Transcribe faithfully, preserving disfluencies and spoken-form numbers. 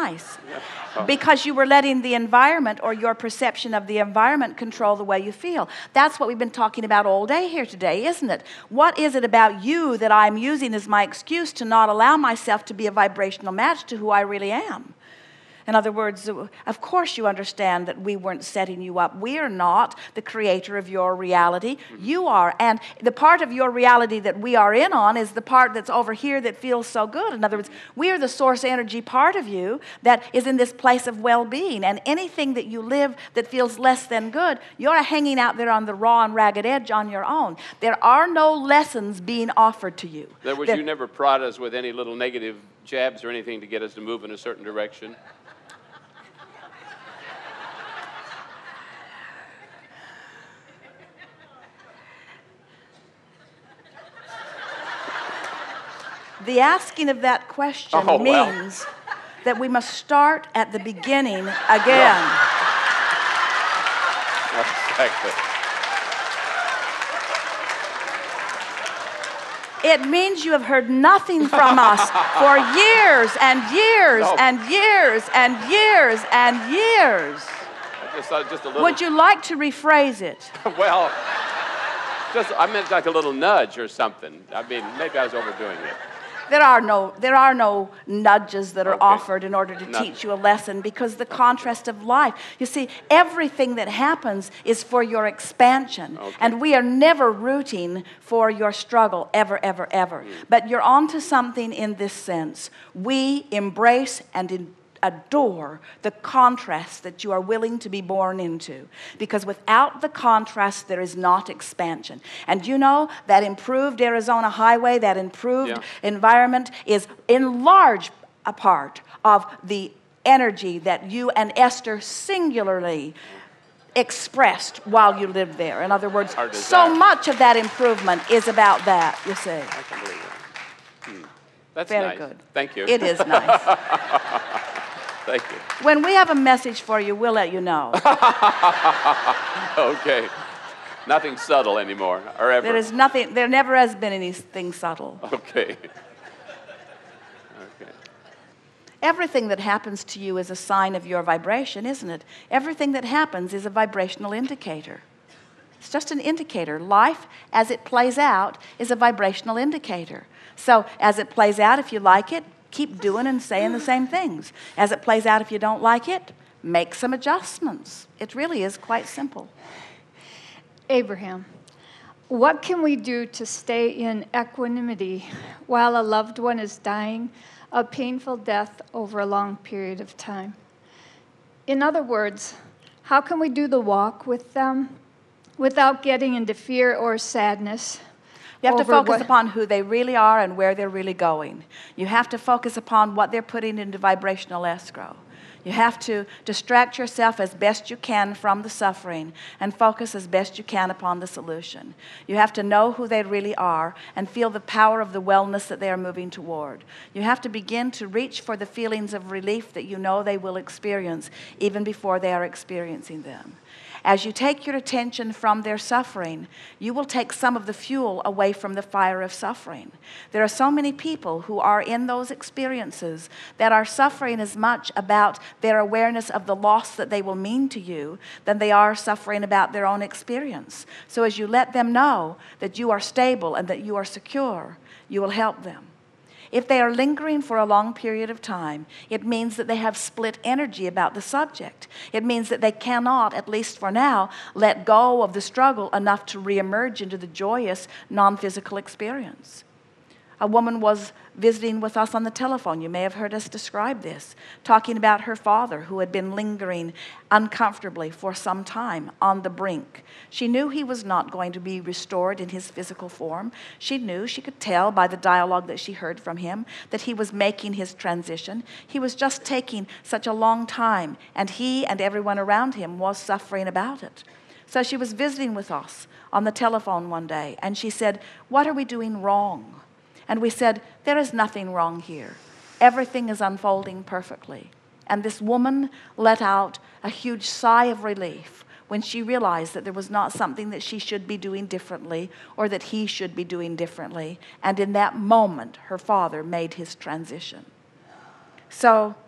nice. Yeah. Oh. Because you were letting the environment or your perception of the environment control the way you feel. That's what we've been talking about all day here today, isn't it? What is it about you that I'm using as my excuse to not allow myself to be a vibrational match to who I really am? In other words, of course you understand that we weren't setting you up. We are not the creator of your reality. You are. And the part of your reality that we are in on is the part that's over here that feels so good. In other words, we are the source energy part of you that is in this place of well-being. And anything that you live that feels less than good, you're hanging out there on the raw and ragged edge on your own. There are no lessons being offered to you. In other words, There- you never prod us with any little negative jabs or anything to get us to move in a certain direction. The asking of that question Oh, well. means that we must start at the beginning again. Exactly. It means you have heard nothing from us for years and years No. and years and years and years. I just thought just a little. Would you like to rephrase it? Well, just I meant like a little nudge or something. I mean, maybe I was overdoing it. There are no, there are no nudges that are Okay. offered in order to Nothing. teach you a lesson, because the contrast of life. You see, everything that happens is for your expansion. Okay. And we are never rooting for your struggle, ever, ever, ever. But you're onto something in this sense. We embrace and in, adore the contrast that you are willing to be born into. Because without the contrast, there is not expansion. And you know, that improved Arizona highway, that improved Yeah. environment is in large a part of the energy that you and Esther singularly expressed while you lived there. In other words, Our so desire. much of that improvement is about that, you see. I can believe that. Hmm. That's Very nice. good. Thank you. It is nice. Thank you. When we have a message for you, we'll let you know. Okay. Nothing subtle anymore, or ever. There is nothing, there never has been anything subtle. Okay. Okay. Everything that happens to you is a sign of your vibration, isn't it? Everything that happens is a vibrational indicator. It's just an indicator. Life, as it plays out, is a vibrational indicator. So, as it plays out, if you like it, keep doing and saying the same things. As it plays out, if you don't like it, make some adjustments. It really is quite simple. Abraham, what can we do to stay in equanimity while a loved one is dying a painful death over a long period of time? In other words, how can we do the walk with them without getting into fear or sadness? You have to over focus what- upon who they really are and where they're really going. You have to focus upon what they're putting into vibrational escrow. You have to distract yourself as best you can from the suffering and focus as best you can upon the solution. You have to know who they really are and feel the power of the wellness that they are moving toward. You have to begin to reach for the feelings of relief that you know they will experience even before they are experiencing them. As you take your attention from their suffering, you will take some of the fuel away from the fire of suffering. There are so many people who are in those experiences that are suffering as much about their awareness of the loss that they will mean to you than they are suffering about their own experience. So as you let them know that you are stable and that you are secure, you will help them. If they are lingering for a long period of time, it means that they have split energy about the subject. It means that they cannot, at least for now, let go of the struggle enough to reemerge into the joyous, non-physical experience. A woman was visiting with us on the telephone. You may have heard us describe this, talking about her father who had been lingering uncomfortably for some time on the brink. She knew he was not going to be restored in his physical form. She knew, she could tell by the dialogue that she heard from him, that he was making his transition. He was just taking such a long time, and he and everyone around him was suffering about it. So she was visiting with us on the telephone one day, and she said, "What are we doing wrong?" And we said, there is nothing wrong here. Everything is unfolding perfectly. And this woman let out a huge sigh of relief when she realized that there was not something that she should be doing differently or that he should be doing differently. And in that moment, her father made his transition. So